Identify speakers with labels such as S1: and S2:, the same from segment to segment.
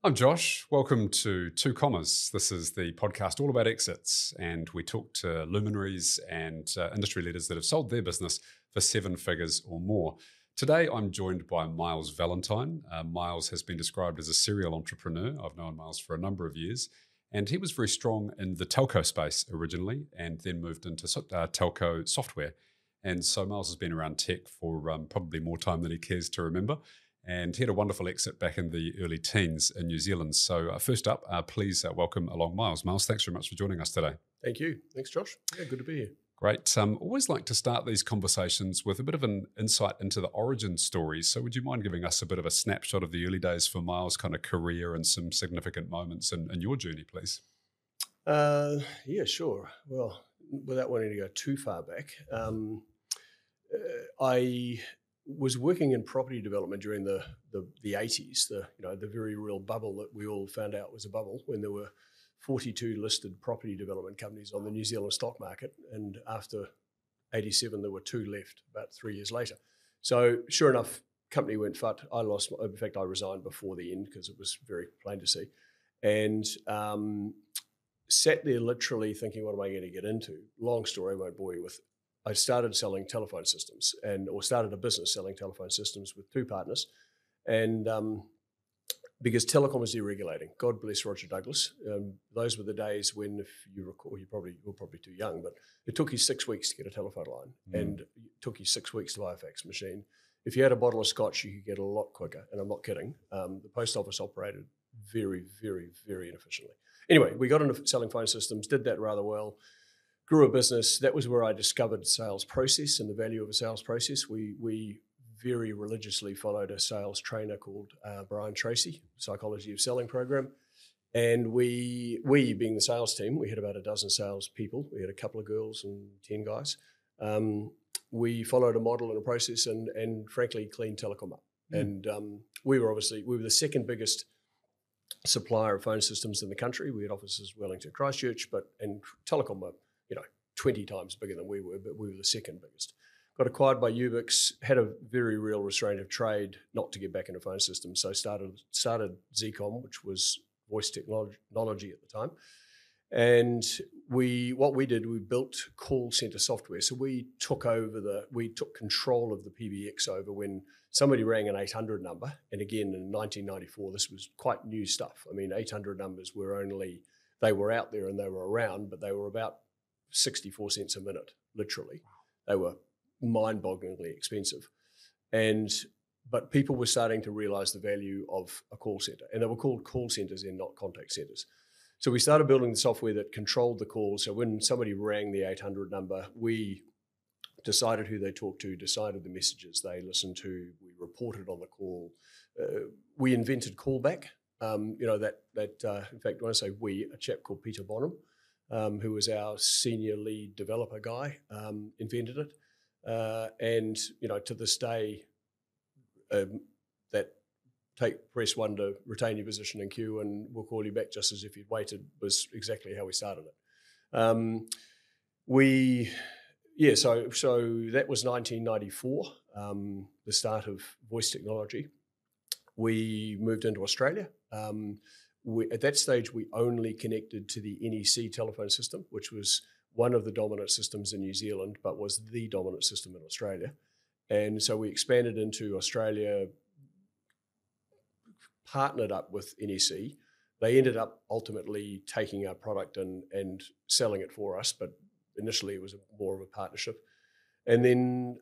S1: I'm Josh. Welcome to Two Commas. This is the podcast all about exits, and we talk to luminaries and industry leaders that have sold their business for seven figures or more. Today, I'm joined by Miles Valentine. Miles has been described as a serial entrepreneur. I've known Miles for a number of years, and he was very strong in the telco space originally, and then moved into telco software. And so Miles has been around tech for probably more time than he cares to remember. And he had a wonderful exit back in the early teens in New Zealand. So first up, please welcome along Miles. Miles, thanks very much for joining us today.
S2: Thank you. Thanks, Josh. Yeah, good to be here.
S1: Great. Always like to start these conversations with a bit of an insight into the origin story. So would you mind giving us a bit of a snapshot of the early days for Miles' kind of career and some significant moments in your journey, please?
S2: Yeah, sure. Well, without wanting to go too far back, I was working in property development during the 80s, the very real bubble that we all found out was a bubble when there were 42 listed property development companies on the New Zealand stock market, and after 87 there were two left about 3 years later. So sure enough, company went fut. In fact, I resigned before the end because it was very plain to see, and sat there literally thinking, what am I going to get into? Long story, I won't bore you with. I started selling telephone systems or started a business selling telephone systems with two partners. And because telecom was deregulating, God bless Roger Douglas. Those were the days when, if you recall, you're probably too young, but it took you 6 weeks to get a telephone line and it took you 6 weeks to buy a fax machine. If you had a bottle of scotch, you could get a lot quicker. And I'm not kidding. The post office operated very, very, very inefficiently. Anyway, we got into selling phone systems, did that rather well. Grew a business. That was where I discovered sales process and the value of a sales process. We very religiously followed a sales trainer called Brian Tracy, Psychology of Selling program. And we being the sales team, we had about a dozen sales people. We had a couple of girls and 10 guys. We followed a model and a process and frankly cleaned telecom up. And we were the second biggest supplier of phone systems in the country. We had offices in Wellington, Christchurch, and telecom were 20 times bigger than we were, but we were the second biggest. Got acquired by Ubix, had a very real restraint of trade not to get back into phone systems, so started Zcom, which was voice technology at the time. And we built call center software. So we took control of the PBX over when somebody rang an 800 number. And again, in 1994, this was quite new stuff. I mean, 800 numbers they were out there and they were around, but they were about 64 cents a minute, literally. They were mind-bogglingly expensive. But people were starting to realize the value of a call center. And they were called call centers and not contact centers. So we started building the software that controlled the calls. So when somebody rang the 800 number, we decided who they talked to, decided the messages they listened to, we reported on the call. We invented callback. In fact, when I say we, a chap called Peter Bonham, who was our senior lead developer guy, invented it. And to this day, press 1 to retain your position in queue and we'll call you back just as if you'd waited was exactly how we started it. So that was 1994, the start of voice technology. We moved into Australia. At that stage, we only connected to the NEC telephone system, which was one of the dominant systems in New Zealand, but was the dominant system in Australia. And so we expanded into Australia, partnered up with NEC. They ended up ultimately taking our product and selling it for us, but initially it was more of a partnership. And then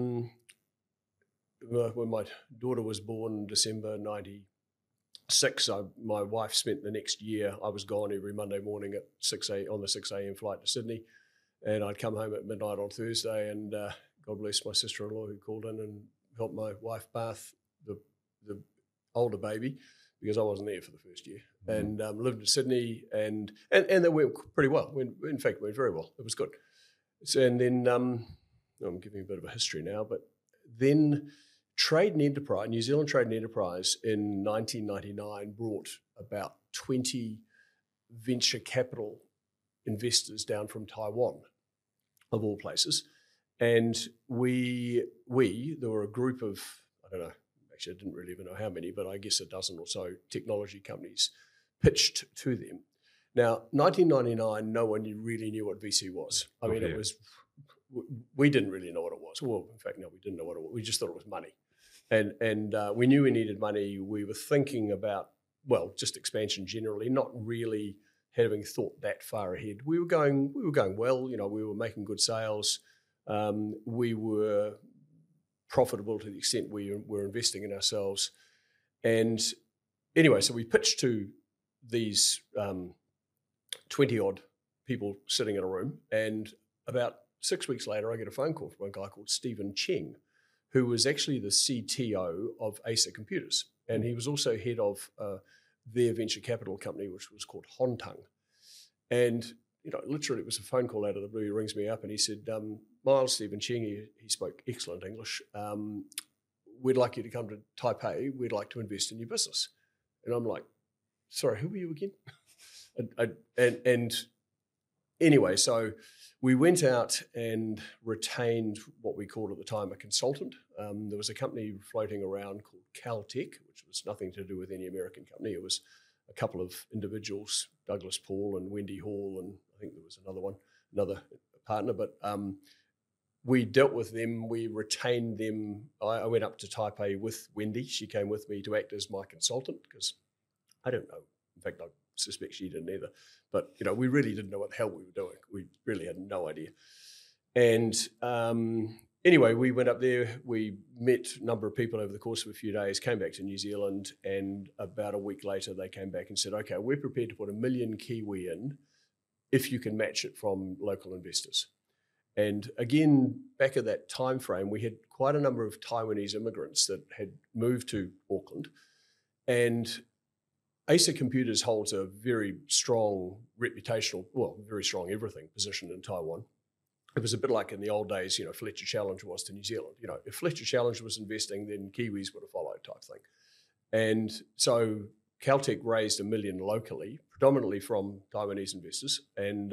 S2: when my daughter was born in December 96, my wife spent the next year, I was gone every Monday morning at 6 on the 6 a.m. flight to Sydney, and I'd come home at midnight on Thursday, and God bless my sister-in-law who called in and helped my wife bath the older baby, because I wasn't there for the first year, and lived in Sydney, and that went pretty well. In fact, it went very well. It was good. So, and then I'm giving a bit of a history now, but then New Zealand Trade and Enterprise in 1999 brought about 20 venture capital investors down from Taiwan, of all places. And there were a group of, actually I didn't really even know how many, but I guess a dozen or so technology companies pitched to them. Now, 1999, no one really knew what VC was. I mean, it was, we didn't really know what it was. Well, in fact, no, we didn't know what it was. We just thought it was money. And we knew we needed money. We were thinking about, well, just expansion generally, not really having thought that far ahead. We were going well. You know, we were making good sales. We were profitable to the extent we were investing in ourselves. And anyway, so we pitched to these 20-odd people sitting in a room. And about 6 weeks later, I get a phone call from a guy called Stephen Cheng, who was actually the CTO of Acer Computers. And he was also head of their venture capital company, which was called Hontang. And, you know, literally it was a phone call out of the blue. He rings me up and he said, Miles, Stephen Cheng, he spoke excellent English. We'd like you to come to Taipei. We'd like to invest in your business. And I'm like, sorry, who were you again? and anyway, so we went out and retained what we called at the time a consultant. There was a company floating around called Caltech, which was nothing to do with any American company. It was a couple of individuals, Douglas Paul and Wendy Hall, and I think there was another partner. But we dealt with them. We retained them. I went up to Taipei with Wendy. She came with me to act as my consultant because I don't know. In fact, I suspect she didn't either. But, you know, we really didn't know what the hell we were doing. We really had no idea. And anyway, we went up there. We met a number of people over the course of a few days, came back to New Zealand, and about a week later they came back and said, okay, we're prepared to put $1 million Kiwi in if you can match it from local investors. And again, back at that time frame, we had quite a number of Taiwanese immigrants that had moved to Auckland. And Acer Computers holds a very strong reputational, well, very strong everything position in Taiwan. It was a bit like in the old days, you know, Fletcher Challenger was to New Zealand. You know, if Fletcher Challenger was investing, then Kiwis would have followed type thing. And so Caltech raised $1 million locally, predominantly from Taiwanese investors. And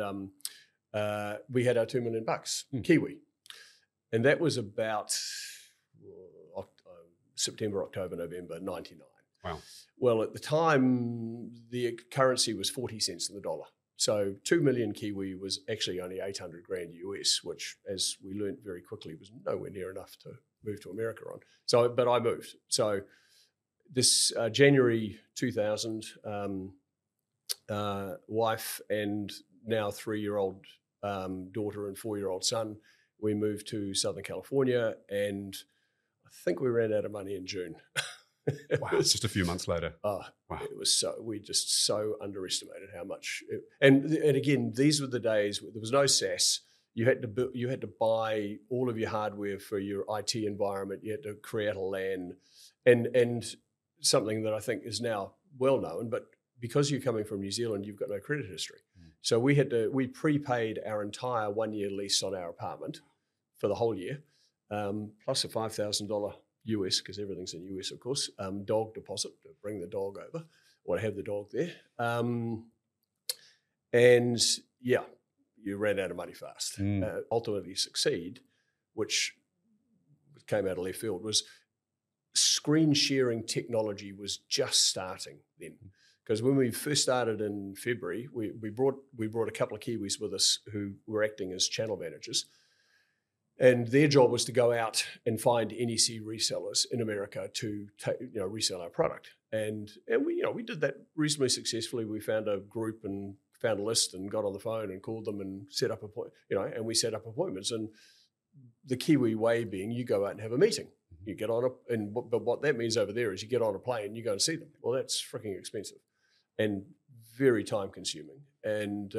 S2: we had our $2 million Kiwi. And that was about September, October, November, 99.
S1: Wow.
S2: Well, at the time, the currency was 40 cents in the dollar. So 2 million Kiwi was actually only 800 grand US, which, as we learned very quickly, was nowhere near enough to move to America on. So, but I moved. So this January 2000, wife and now 3-year-old daughter and 4-year-old son, we moved to Southern California, and I think we ran out of money in June.
S1: Wow, it's just a few months later.
S2: Wow. It was we just so underestimated how much. And again, these were the days where there was no SaaS. You had to buy all of your hardware for your IT environment. You had to create a LAN, and something that I think is now well known. But because you're coming from New Zealand, you've got no credit history. So we prepaid our entire 1-year lease on our apartment for the whole year, plus a $5,000 US, because everything's in US, of course, dog deposit to bring the dog over or have the dog there. And yeah, you ran out of money fast. Ultimately Succeed, which came out of left field, was screen sharing technology was just starting then. Because when we first started in February, we brought a couple of Kiwis with us who were acting as channel managers. And their job was to go out and find NEC resellers in America to resell our product. And we did that reasonably successfully. We found a group and found a list and got on the phone and called them and set up and we set up appointments. And the Kiwi way being, you go out and have a meeting. You get on but what that means over there is you get on a plane, you go and see them. Well, that's freaking expensive and very time consuming. And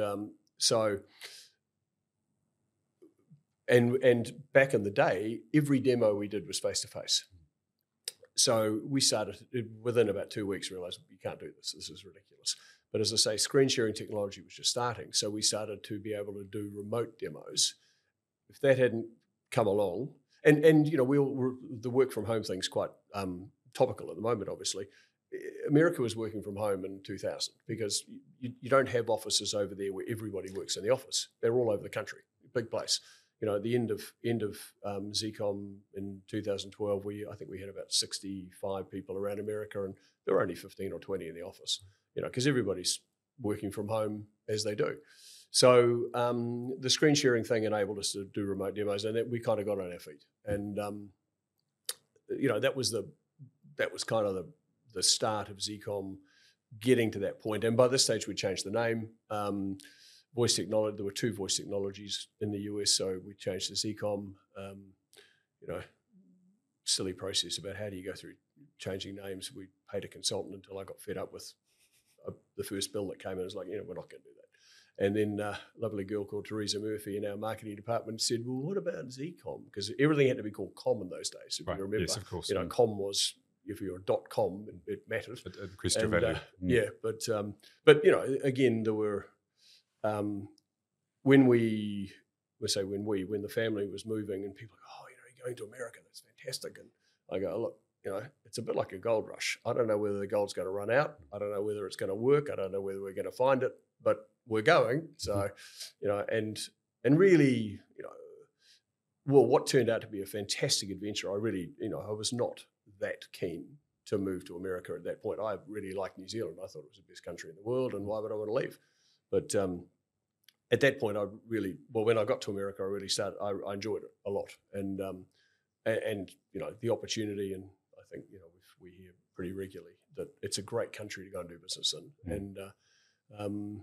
S2: And back in the day, every demo we did was face-to-face. So we started, within about 2 weeks, realized you can't do this. This is ridiculous. But as I say, screen sharing technology was just starting. So we started to be able to do remote demos. If that hadn't come along, and the work from home thing's quite topical at the moment, obviously. America was working from home in 2000 because you don't have offices over there where everybody works in the office. They're all over the country, big place. at the end of ZCOM in 2012, I think we had about 65 people around America, and there were only 15 or 20 in the office, because everybody's working from home as they do. So the screen sharing thing enabled us to do remote demos, and we kind of got on our feet. And that was kind of the start of ZCOM getting to that point. And by this stage, we changed the name. Voice technology. There were 2 voice technologies in the US, so we changed to ZCOM. Silly process about how do you go through changing names. We paid a consultant until I got fed up with the first bill that came in. I was like, we're not going to do that. And then a lovely girl called Teresa Murphy in our marketing department said, well, what about ZCOM? Because everything had to be called com in those days. If you remember,
S1: yes, of course.
S2: com was, if you were a .com, it mattered.
S1: It increased your value.
S2: Yeah, but again, there were, when the family was moving and people go, you're going to America, that's fantastic. And I go, look, it's a bit like a gold rush. I don't know whether the gold's going to run out. I don't know whether it's going to work. I don't know whether we're going to find it, but we're going. So, and really, what turned out to be a fantastic adventure. I really, I was not that keen to move to America at that point. I really liked New Zealand. I thought it was the best country in the world, and why would I want to leave? But at that point, when I got to America, I really started. I enjoyed it a lot, and the opportunity, and I think we hear pretty regularly that it's a great country to go and do business in, and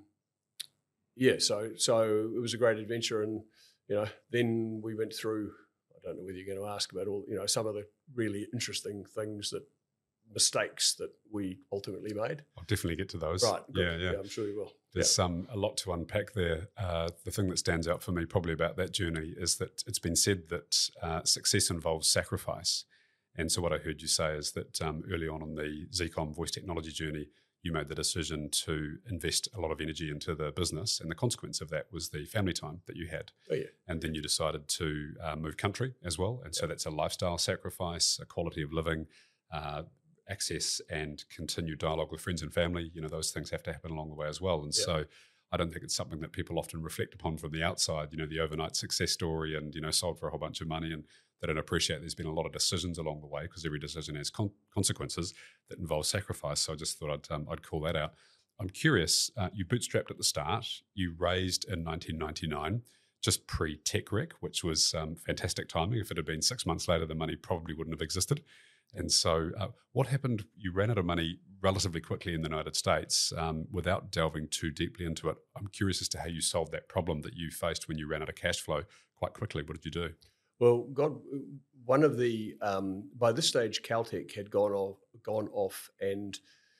S2: so it was a great adventure, and then we went through. I don't know whether you're going to ask about all some of the really interesting mistakes that we ultimately made.
S1: I'll definitely get to those.
S2: Right.
S1: Yeah,
S2: I'm sure you will.
S1: There's a lot to unpack there. The thing that stands out for me probably about that journey is that it's been said that success involves sacrifice. And so what I heard you say is that early on in the ZCOM voice technology journey, you made the decision to invest a lot of energy into the business, and the consequence of that was the family time that you had.
S2: Oh, yeah.
S1: And then you decided to move country as well. And so that's a lifestyle sacrifice, a quality of living, access and continued dialogue with friends and family. Those things have to happen along the way as well. And so I don't think it's something that people often reflect upon from the outside, the overnight success story and, sold for a whole bunch of money, and they don't appreciate there's been a lot of decisions along the way, because every decision has consequences that involve sacrifice. So I just thought I'd call that out. I'm curious, you bootstrapped at the start, you raised in 1999, just pre-Tech Wreck, which was fantastic timing. If it had been 6 months later, the money probably wouldn't have existed. And so what happened? You ran out of money relatively quickly in the United States without delving too deeply into it. I'm curious as to how you solved that problem that you faced when you ran out of cash flow quite quickly. What did you do?
S2: Well, one of the by this stage, Caltech had gone off, and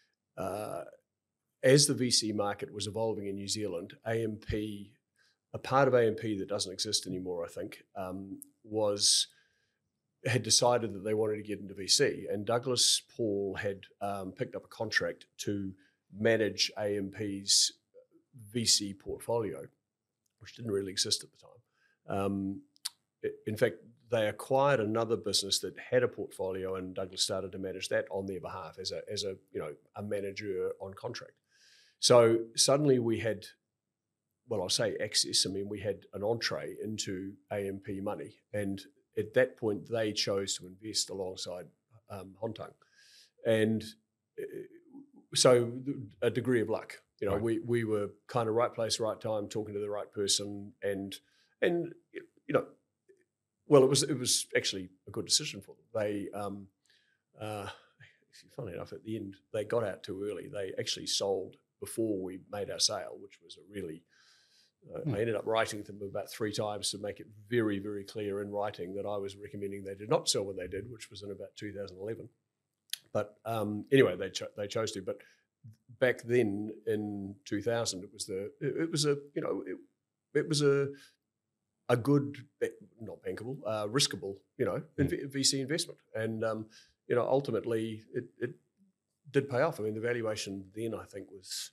S2: as the VC market was evolving in New Zealand, AMP, a part of AMP that doesn't exist anymore, I think, had decided that they wanted to get into VC, and Douglas Paul had picked up a contract to manage AMP's VC portfolio, which didn't really exist at the time. In fact, they acquired another business that had a portfolio, and Douglas started to manage that on their behalf as a manager on contract. So suddenly we had, I'll say access. I mean, we had an entree into AMP money, and at that point they chose to invest alongside Hontang, and so a degree of luck. Right. We were kind of right place, right time, talking to the right person, and well, it was actually a good decision for them. They, funny enough, at the end, they got out too early. They actually sold before we made our sale, which was a really, I ended up writing to them about 3 times to make it very, very clear in writing that I was recommending they did not sell when they did, which was in about 2011. But anyway, they chose to. But back then in 2000, it was a good, not bankable, riskable, VC investment. And, ultimately it did pay off. I mean, the valuation then I think was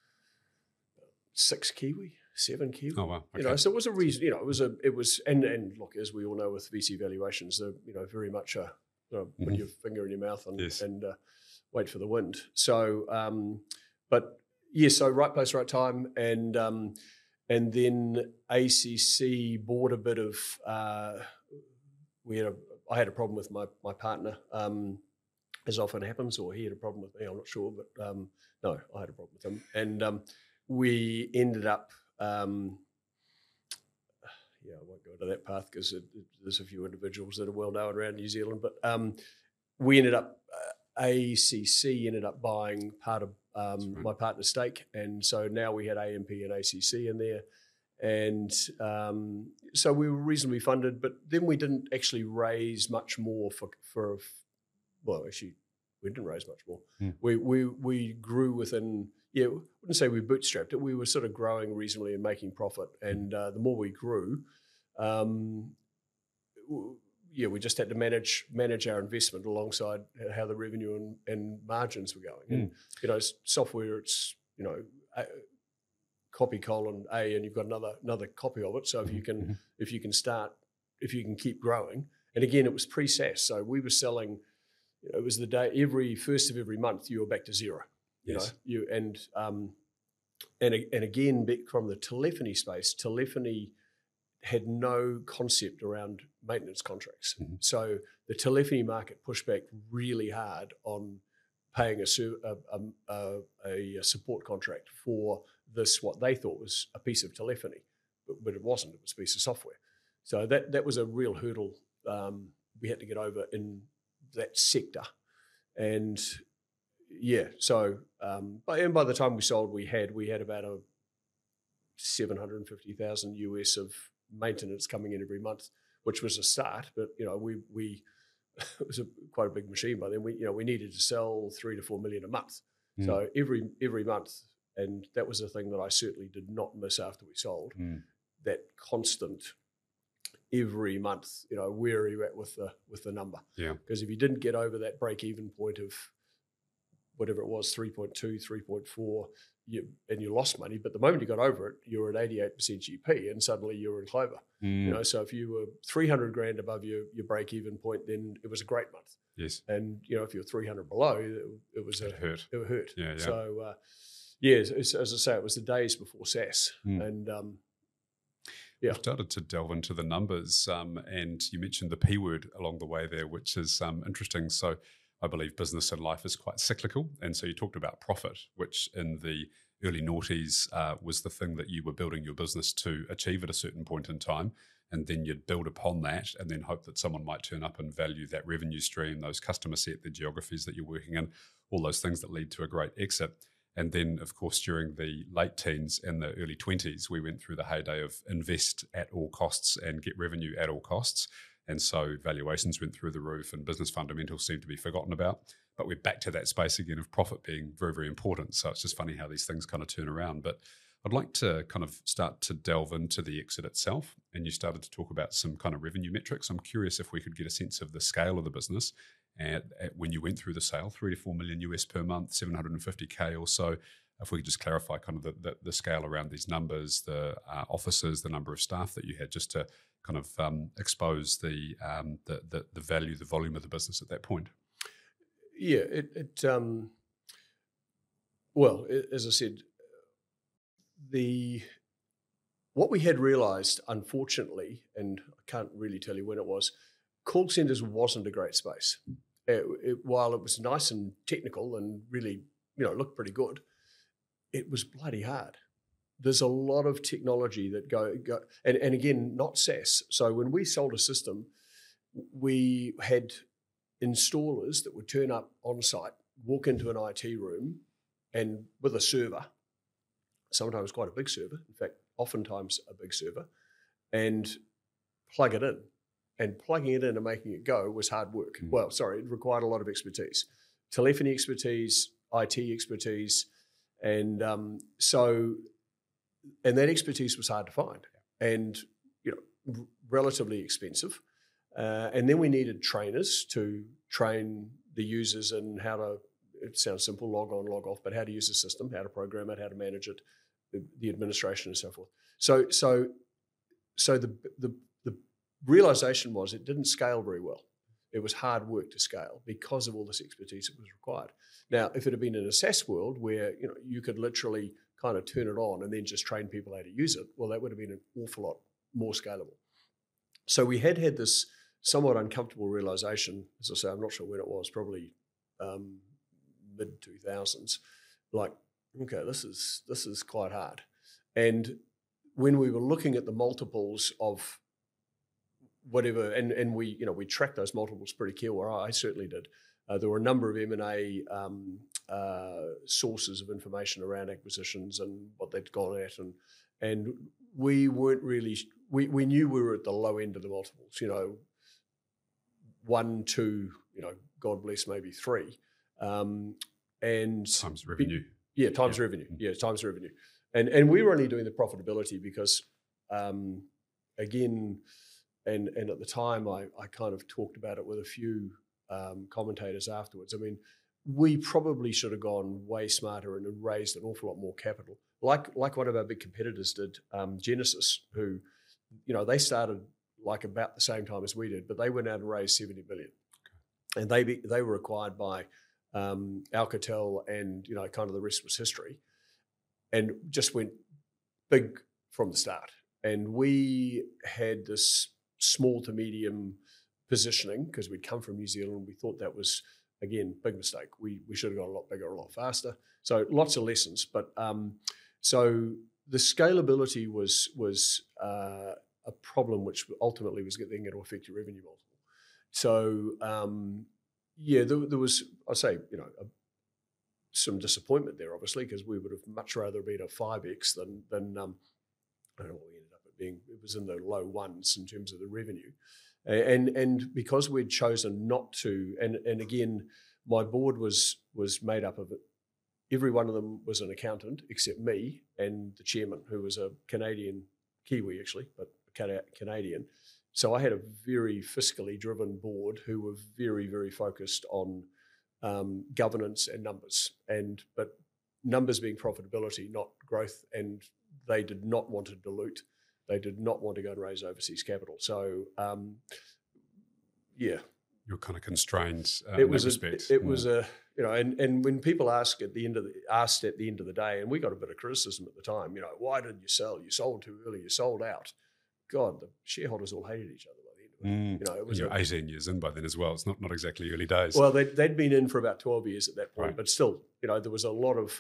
S2: 6 Kiwi, 7 Kiwi.
S1: Oh, wow. Okay.
S2: So it was a reason, and look, as we all know with VC valuations, they're, very much put your finger in your mouth and,
S1: yes.
S2: and wait for the wind. So, but yeah, so right place, right time. And and then ACC bought a bit of. I had a problem with my partner, as often happens, or he had a problem with me. I'm not sure, but no, I had a problem with him, and we ended up. I won't go into that path because there's a few individuals that are well known around New Zealand, but we ended up, ACC ended up buying part of my partner's stake, and so now we had AMP and ACC in there, and so we were reasonably funded, but then we didn't actually raise much more actually we didn't raise much more. We grew within, I wouldn't say we bootstrapped it, we were sort of growing reasonably and making profit, and the more we grew, we just had to manage our investment alongside how the revenue and margins were going. And software, it's copy colon A, and you've got another copy of it. So if you can keep growing, and again, it was pre-SaaS, so we were selling. It was the day every first of every month you were back to zero. And again, back from the telephony space, telephony had no concept around maintenance contracts. So the telephony market pushed back really hard on paying a support contract for this, what they thought was a piece of telephony, but it wasn't. It was a piece of software. So that was a real hurdle we had to get over in that sector. And by the time we sold, we had about a $750,000 US of maintenance coming in every month, which was a start. But we it was quite a big machine by then. We needed to sell $3 to $4 million a month. So every month, and that was the thing that I certainly did not miss after we sold. That constant. Every month, where are you at with the number? Because if you didn't get over that break-even point of whatever it was, 3.2, 3.4, and you lost money. But the moment you got over it, you were at 88% GP, and suddenly you were in clover. So if you were 300 grand above your break-even point, then it was a great month.
S1: Yes.
S2: And if you're 300 below, it hurt. It hurt.
S1: Yeah.
S2: So as I say, it was the days before SaaS, and.
S1: We've started to delve into the numbers, and you mentioned the P word along the way there, which is interesting. So I believe business and life is quite cyclical. And so you talked about profit, which in the early noughties was the thing that you were building your business to achieve at a certain point in time. And then you'd build upon that and then hope that someone might turn up and value that revenue stream, those customer set, the geographies that you're working in, all those things that lead to a great exit. And then, of course, during the late teens and the early 20s, we went through the heyday of invest at all costs and get revenue at all costs. And so valuations went through the roof and business fundamentals seemed to be forgotten about. But we're back to that space again of profit being very, very important. So it's just funny how these things kind of turn around. But I'd like to kind of start to delve into the exit itself. And you started to talk about some kind of revenue metrics. I'm curious if we could get a sense of the scale of the business at when you went through the sale, 3 to 4 million US per month, 750K or so. If we could just clarify kind of the scale around these numbers, the offices, the number of staff that you had, just to kind of expose the value, the volume of the business at that point.
S2: Yeah, as I said, what we had realised, unfortunately, and I can't really tell you when it was, call centres wasn't a great space. While it was nice and technical and really, looked pretty good, it was bloody hard. There's a lot of technology that go and again, not SaaS. So when we sold a system, we had installers that would turn up on site, walk into an IT room, and with a server, sometimes quite a big server, in fact, oftentimes a big server, and plug it in. And plugging it in and making it go was hard work. Well, it required a lot of expertise, telephony expertise, IT expertise, and that expertise was hard to find, and relatively expensive. And then we needed trainers to train the users in how to. It sounds simple, log on, log off, but how to use the system, how to program it, how to manage it, the administration, and so forth. So the realization was it didn't scale very well. It was hard work to scale because of all this expertise that was required. Now, if it had been in a SaaS world where you could literally kind of turn it on and then just train people how to use it, well, that would have been an awful lot more scalable. So we had this somewhat uncomfortable realization. As I say, I'm not sure when it was, probably mid-2000s, like, okay, this is quite hard. And when we were looking at the multiples of whatever, and we tracked those multiples pretty carefully, or I certainly did. There were a number of M&A sources of information around acquisitions and what they'd gone at, and we weren't really. We knew we were at the low end of the multiples. 1, 2, God bless, maybe 3, and
S1: times revenue.
S2: Times revenue. Yeah, times revenue. And we were only doing the profitability because, again, and at the time I kind of talked about it with a few commentators afterwards. I mean, we probably should have gone way smarter and raised an awful lot more capital, like one of our big competitors did, Genesis, who, they started like about the same time as we did, but they went out and raised $70 billion, and they were acquired by Alcatel, and kind of the rest was history, and just went big from the start. And we had this small to medium positioning because we'd come from New Zealand. We thought that was, again, big mistake. We should have gone a lot bigger, a lot faster. So lots of lessons, but so the scalability was a problem, which ultimately was getting it to affect your revenue multiple. So there was, I'd say, some disappointment there, obviously, because we would have much rather been a 5x than I don't know what we ended up at being. It was in the low ones in terms of the revenue, and because we'd chosen not to, and again, my board was made up of it. Every one of them was an accountant except me and the chairman, who was a Kiwi actually, but Canadian. So I had a very fiscally driven board who were very, very focused on governance and numbers, but numbers being profitability, not growth. And they did not want to dilute. They did not want to go and raise overseas capital. So,
S1: you're kind of constrained.
S2: It was and when people asked at the end of the day, and we got a bit of criticism at the time, why didn't you sell? You sold too early. You sold out. God, the shareholders all hated each other by the end of it. It was
S1: 18 years in by then as well. It's not exactly early days.
S2: Well, they'd been in for about 12 years at that point,
S1: right.
S2: But still, there was a lot of,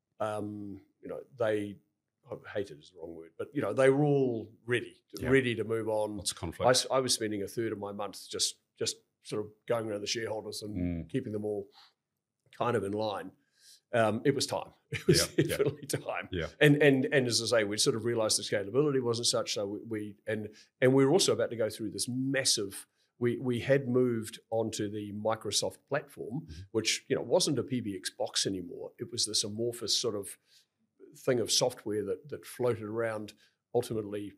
S2: hated is the wrong word, but they were all ready to move on.
S1: Lots of conflict.
S2: I was spending a third of my month just sort of going around the shareholders and keeping them all kind of in line. It was time. It was definitely time.
S1: Yeah.
S2: And as I say, we sort of realised the scalability wasn't such. So we were also about to go through this massive. We had moved onto the Microsoft platform, which wasn't a PBX box anymore. It was this amorphous sort of thing of software that floated around. Ultimately,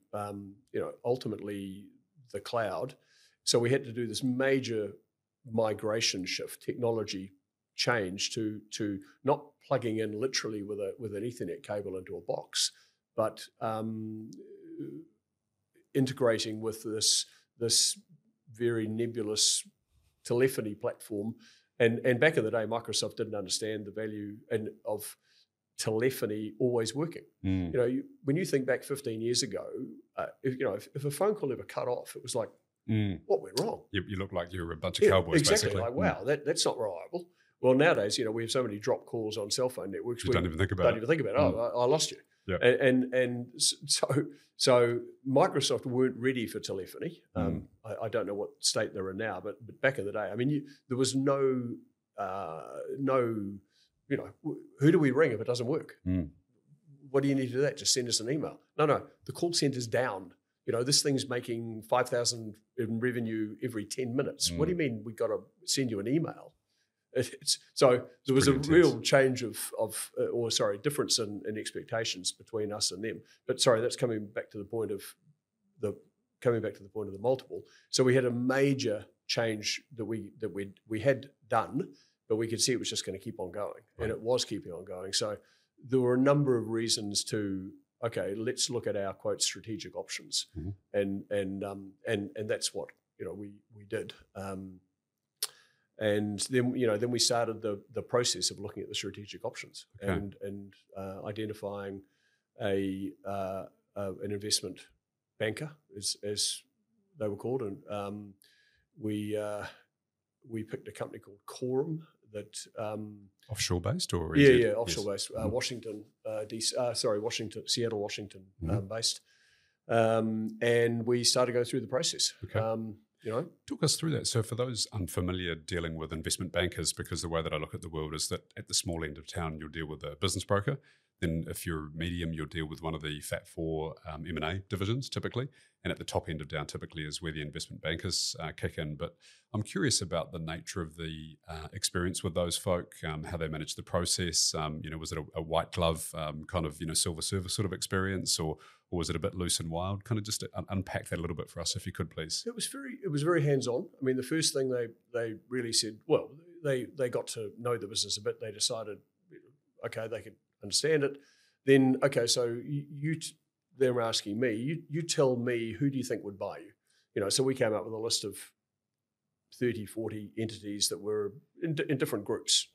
S2: the cloud. So we had to do this major migration shift, technology change to not plugging in literally with an Ethernet cable into a box, but integrating with this very nebulous telephony platform. And back in the day, Microsoft didn't understand the value of telephony always working. When you think back 15 years ago, if a phone call ever cut off, it was like, what went wrong?
S1: You look like you were a bunch of cowboys,
S2: exactly.
S1: basically.
S2: Like, wow, that's not reliable. Well, nowadays, we have so many drop calls on cell phone networks.
S1: You don't even think about it.
S2: Oh, I lost you.
S1: Yeah.
S2: And so Microsoft weren't ready for telephony. I don't know what state they're in now, but back in the day, I mean, there was no, who do we ring if it doesn't work? What do you need to do that? Just send us an email. No, the call center's down. This thing's making 5,000 in revenue every 10 minutes. What do you mean we got to send you an email? So there was a real change difference in expectations between us and them. But sorry, that's coming back to the point of the multiple. So we had a major change that we had done, but we could see it was just going to keep on going, and it was keeping on going. So there were a number of reasons to, okay, let's look at our quote strategic options, and that's what we did. And then we started the process of looking at the strategic options and identifying an investment banker, as they were called, and we picked a company called Quorum that
S1: offshore based or
S2: offshore based, Washington, Seattle, Washington based, and we started going through the process.
S1: Okay. Talk us through that. So for those unfamiliar dealing with investment bankers, because the way that I look at the world is that at the small end of town, you'll deal with a business broker. Then if you're medium, you'll deal with one of the Fat Four M&A divisions typically. And at the top end of town typically is where the investment bankers kick in. But I'm curious about the nature of the experience with those folk, how they manage the process. Was it a white glove kind of, silver service sort of experience, or was it a bit loose and wild? Kind of just unpack that a little bit for us, if you could, please.
S2: It was very hands-on. I mean, the first thing they really said, well, they got to know the business a bit. They decided, okay, they could understand it. Then, okay, so they're asking me, you tell me, who do you think would buy you? So we came up with a list of 30, 40 entities that were in different groups.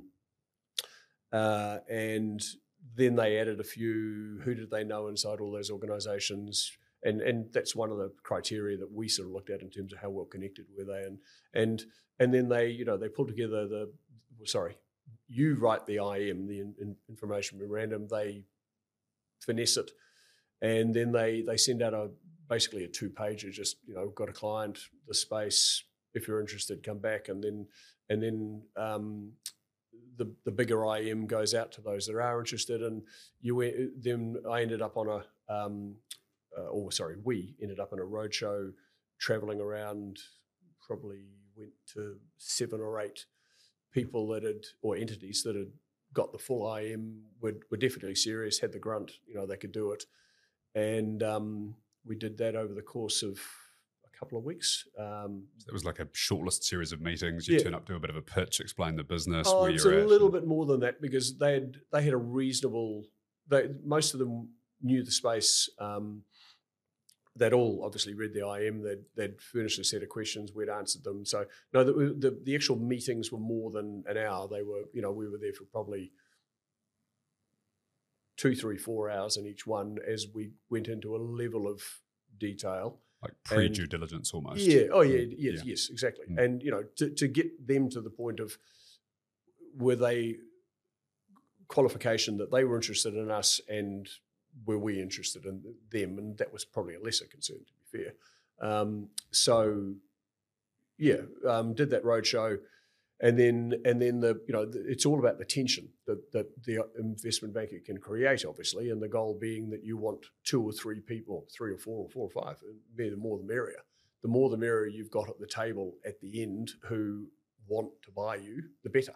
S2: And then they added a few, who did they know inside all those organizations? And that's one of the criteria that we sort of looked at in terms of how well connected were they. And then they pulled together you write the IM, the information memorandum, they finesse it, and then they send out basically a 2-pager, just, got a client, the space, if you're interested, come back, and then the bigger IM goes out to those that are interested, and I ended up on we ended up on a roadshow traveling around, probably went to 7 or 8 people or entities that had got the full IM, were definitely serious, had the grunt, they could do it. And we did that over the course of a couple of weeks.
S1: So it was like a shortlist series of meetings. You turn up, do a bit of a pitch, explain the business,
S2: where
S1: you're at.
S2: It's a little bit more than that, because they had a reasonable, most of them knew the space. They'd all obviously read the IM. They'd furnished a set of questions. We'd answered them. So no, the actual meetings were more than an hour. They were, we were there for probably 2, 3, 4 hours in each one, as we went into a level of detail,
S1: like pre-due diligence almost.
S2: Yeah. Oh yeah. Yes, exactly. And to get them to the point of, were they qualification that they were interested in us, and were we interested in them? And that was probably a lesser concern, to be fair. Did that roadshow, and then it's all about the tension that the investment banker can create, obviously, and the goal being that you want 2 or 3 people, 3 or 4 or 4 or 5, the more the merrier. The more the merrier you've got at the table at the end who want to buy you, the better.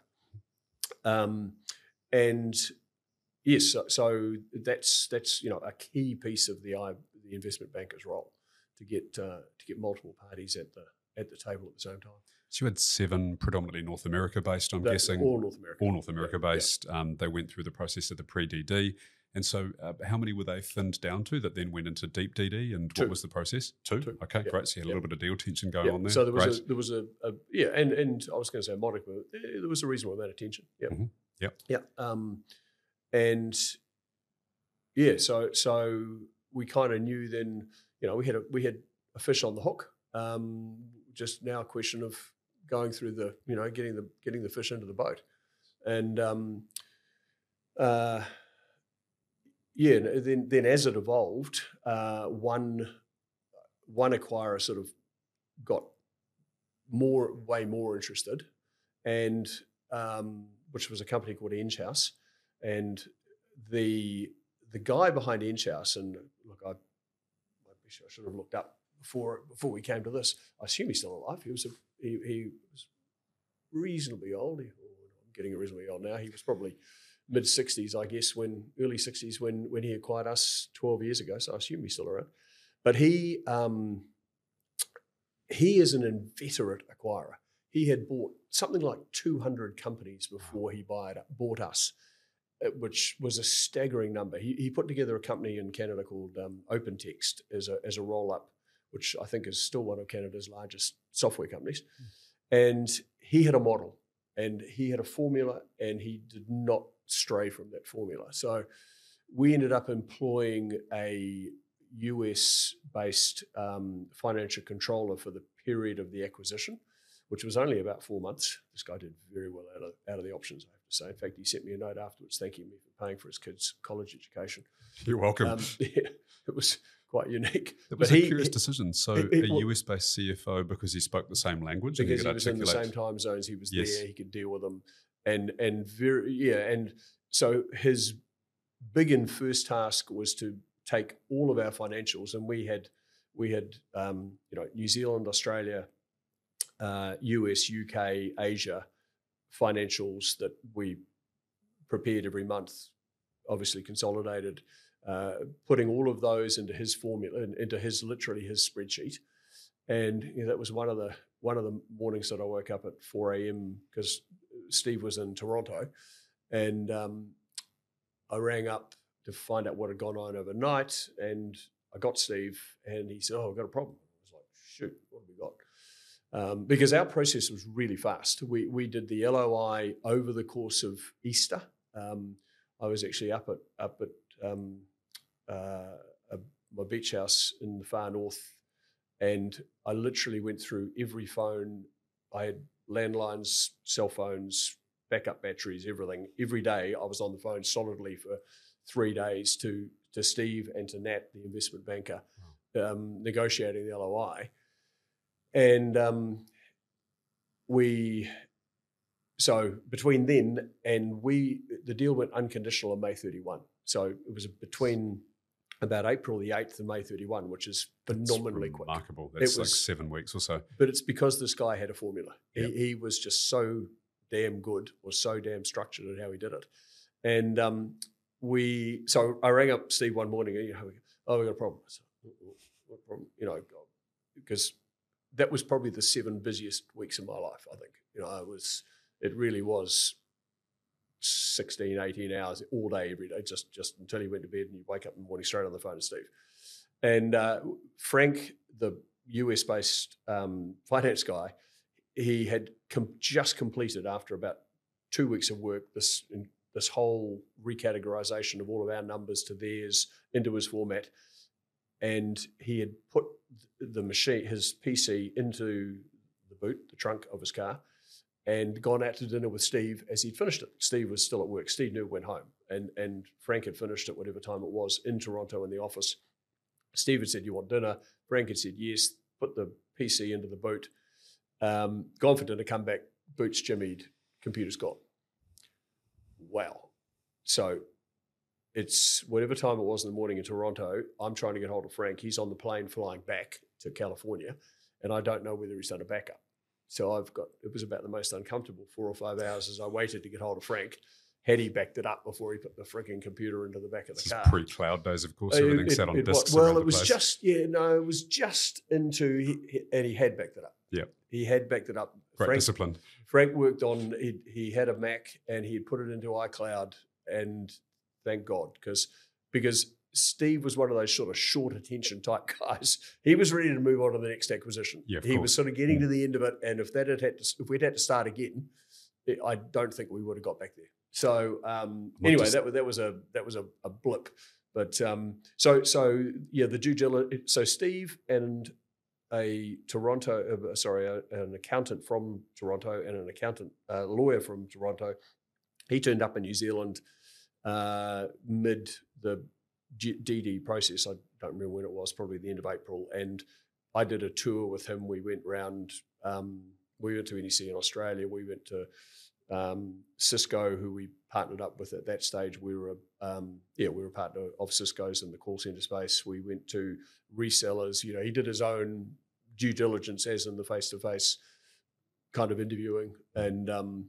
S2: And yes, so that's a key piece of the investment banker's role, to get multiple parties at the table at the same time.
S1: So you had 7 predominantly North America based, I'm guessing.
S2: All North America.
S1: All North America based. Yeah. They went through the process of the pre-DD. And so how many were they thinned down to that then went into deep DD, and 2. What was the process? 2? Okay, great. So you had a little bit of deal tension going on there.
S2: So there was and I was going to say modest, but there was a reasonable amount of tension. Yep.
S1: Mm-hmm. Yep.
S2: Yeah. So we kind of knew then, we had a fish on the hook. Just now a question of going through getting the fish into the boat. And then as it evolved, one acquirer sort of got way more interested, and which was a company called Enghouse. And the guy behind Enghouse, and look, I should have looked up before we came to this. I assume he's still alive. He was reasonably old. I'm getting reasonably old now. He was probably mid-60s, I guess, early 60s when he acquired us 12 years ago. So I assume he's still around. But he is an inveterate acquirer. He had bought something like 200 companies before he bought us, which was a staggering number. He put together a company in Canada called OpenText as a roll-up, which I think is still one of Canada's largest software companies. And he had a model and he had a formula, and he did not stray from that formula. So we ended up employing a US-based financial controller for the period of the acquisition, which was only about 4 months. This guy did very well out of the options, I have to say. In fact, he sent me a note afterwards thanking me for paying for his kids' college education.
S1: You're welcome.
S2: Yeah, it was quite unique.
S1: It was a curious decision. So a US-based CFO because he spoke the same language?
S2: Because he was in the same time zones, he was there, he could deal with them. And so his big and first task was to take all of our financials, and we had New Zealand, Australia, US, UK, Asia financials that we prepared every month, obviously consolidated, putting all of those into his formula, into literally his spreadsheet. And that was one of the mornings that I woke up at 4 a.m. because Steve was in Toronto, and I rang up to find out what had gone on overnight, and I got Steve, and he said, "Oh, I've got a problem." I was like, "Shoot, what have we got?" Because our process was really fast. We did the LOI over the course of Easter. I was actually up at my beach house in the far north, and I literally went through every phone. I had landlines, cell phones, backup batteries, everything. Every day I was on the phone solidly for 3 days to Steve and to Nat, the investment banker, negotiating the LOI. And so between then and the deal went unconditional on May 31. So it was between about April the 8th and May 31, which is phenomenally quick.
S1: Remarkable. That's like 7 weeks or so.
S2: But it's because this guy had a formula.
S1: Yep.
S2: He was just so damn good, or so damn structured in how he did it. And so I rang up Steve one morning, and we've got a problem. I said, what problem? Because that was probably the 7 busiest weeks of my life, I think. It really was 16, 18 hours all day, every day, just until he went to bed, and you wake up in the morning straight on the phone to Steve. And Frank, the US-based finance guy, he had just completed, after about 2 weeks of work, this whole recategorization of all of our numbers to theirs into his format. And he had put his PC into the trunk of his car, and gone out to dinner with Steve as he'd finished it. Steve was still at work. Steve never went home. And Frank had finished at whatever time it was in Toronto in the office. Steve had said, "You want dinner?" Frank had said, "Yes." Put the PC into the boot. Gone for dinner, come back, boot's jimmied, computer's gone. Wow. So it's whatever time it was in the morning in Toronto, I'm trying to get hold of Frank. He's on the plane flying back to California, and I don't know whether he's done a backup. So it was about the most uncomfortable 4 or 5 hours as I waited to get hold of Frank. Had he backed it up before he put the freaking computer into the back of the car.
S1: Pre-cloud days, of course, everything sat on discs.
S2: Well, it was just into, and he had backed it up.
S1: Yeah.
S2: He had backed it up.
S1: Great discipline.
S2: Frank worked on, he had a Mac, and he had put it into iCloud, and thank God, because Steve was one of those sort of short attention type guys. He was ready to move on to the next acquisition.
S1: Yeah,
S2: he was sort of getting to the end of it, and if we'd had to start again, I don't think we would have got back there. So anyway, that was a blip. But the due diligence. So Steve and an accountant from Toronto and a lawyer from Toronto, he turned up in New Zealand mid the DD process. I don't remember when it was, probably the end of April. And I did a tour with him. We went round, we went to NEC in Australia. We went to Cisco, who we partnered up with at that stage. We were a partner of Cisco's in the call center space. We went to resellers. He did his own due diligence, as in the face-to-face kind of interviewing. And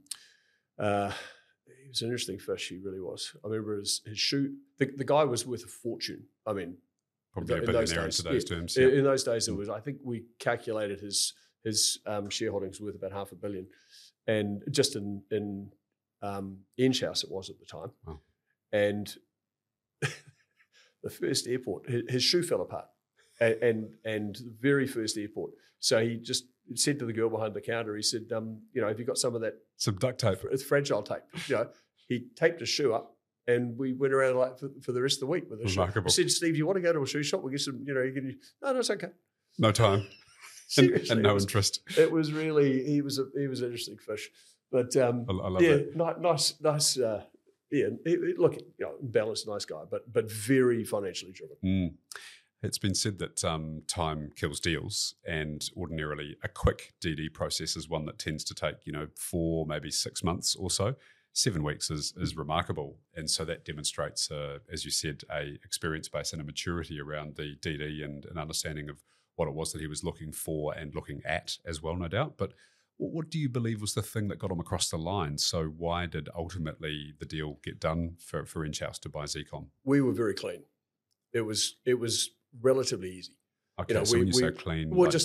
S2: he was an interesting fish. He really was. I remember his shoe. The guy was worth a fortune. I mean,
S1: probably a billionaire in today's terms.
S2: Yeah. In those days, it was. I think we calculated his shareholdings worth about $500 million, and just in Inchhouse it was at the time.
S1: Wow.
S2: And the first airport, his shoe fell apart, and the very first airport. So he just said to the girl behind the counter, he said, have you got some of that?
S1: Some duct tape.
S2: It's fragile tape. He taped his shoe up, and we went around like for the rest of the week with his shoe. I said, Steve, you want to go to a shoe shop? We'll get some, no, it's okay.
S1: No time. and no interest.
S2: It was really, he was an interesting fish. But
S1: I love it.
S2: Nice. Look, balanced, nice guy, but very financially driven.
S1: It's been said that time kills deals, and ordinarily a quick DD process is one that tends to take 4, maybe 6 months or so. 7 weeks is remarkable, and so that demonstrates, as you said, a experience base and a maturity around the DD and an understanding of what it was that he was looking for and looking at as well, no doubt. But what do you believe was the thing that got him across the line? So why did ultimately the deal get done for Inchhouse to buy Zecom?
S2: We were very clean. It was relatively easy.
S1: Okay, so when you say clean,
S2: well,
S1: like
S2: just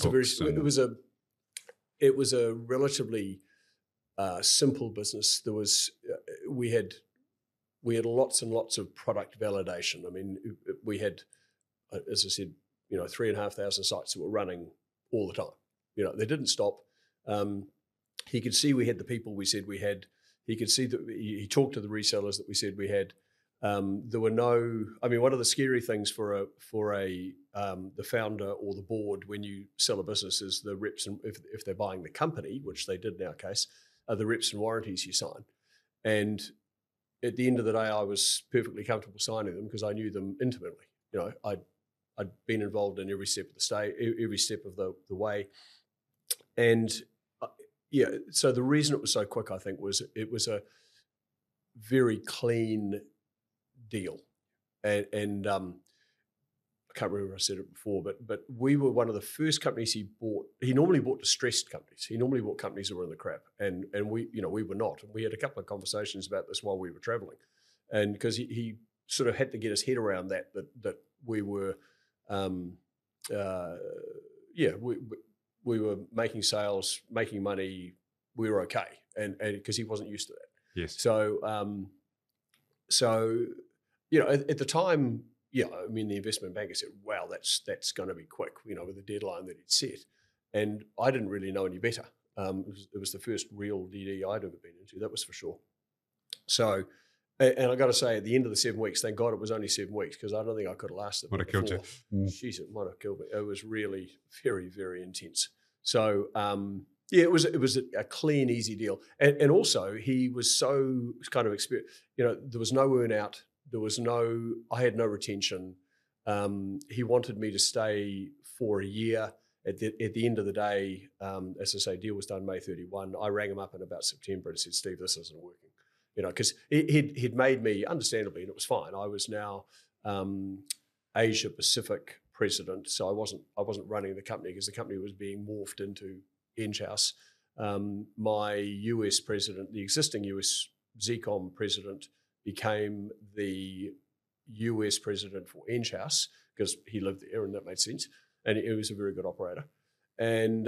S2: it was a relatively simple business. There was we had lots and lots of product validation. I mean, we had, as I said, 3,500 sites that were running all the time. They didn't stop. He could see we had the people we said we had. He could see that he talked to the resellers that we said we had. There were no. I mean, one of the scary things for the founder or the board when you sell a business is the reps, and if they're buying the company, which they did in our case, the reps and warranties you sign. And at the end of the day, I was perfectly comfortable signing them because I knew them intimately. I'd been involved in every step of the way, and so the reason it was so quick, I think, was it was a very clean deal, and I can't remember if I said it before, but we were one of the first companies he bought. He normally bought distressed companies. He normally bought companies that were in the crap, and we were not. And we had a couple of conversations about this while we were traveling, and because he sort of had to get his head around that we were, we were making sales, making money, we were okay, and because he wasn't used to that.
S1: Yes.
S2: So at the time, I mean, the investment banker said, "Wow, that's going to be quick," with the deadline that he'd set, and I didn't really know any better. It was the first real DD I'd ever been into, that was for sure. So, and I got to say, at the end of the 7 weeks, thank God it was only 7 weeks, because I don't think I could have lasted.
S1: Might have killed you.
S2: Jeez, it might have killed me. It was really very, very intense. So, it was a clean, easy deal, and also he was so kind of experienced. There was no earn out. I had no retention. He wanted me to stay for a year. At the end of the day, as I say, deal was done May 31. I rang him up in about September and said, "Steve, this isn't working." Because he'd made me, understandably, and it was fine. I was now Asia Pacific president, so I wasn't running the company because the company was being morphed into Inchhouse. My US president, the existing US Zecom president, became the US president for Inchhouse because he lived there and that made sense. And he was a very good operator. And